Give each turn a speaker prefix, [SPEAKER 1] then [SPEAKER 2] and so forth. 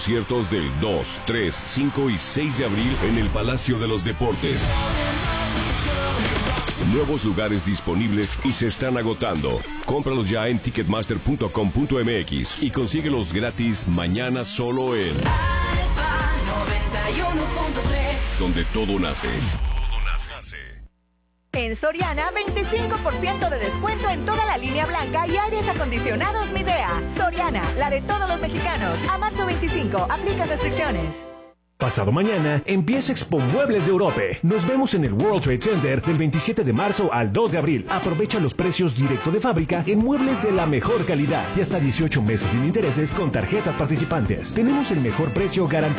[SPEAKER 1] Conciertos del 2, 3, 5 y 6 de abril en el Palacio de los Deportes. Nuevos lugares disponibles y se están agotando. Cómpralos ya en ticketmaster.com.mx y consíguelos gratis mañana solo en
[SPEAKER 2] Alfa 91.3,
[SPEAKER 1] donde todo nace.
[SPEAKER 3] En Soriana, 25% de descuento en toda la línea blanca y aires acondicionados Midea. Soriana, la de todos los mexicanos. A marzo 25, aplica restricciones.
[SPEAKER 4] Pasado mañana empieza Expo Muebles de Europe. Nos vemos en el World Trade Center del 27 de marzo al 2 de abril. Aprovecha los precios directo de fábrica en muebles de la mejor calidad y hasta 18 meses sin intereses con tarjetas participantes. Tenemos el mejor precio garantizado.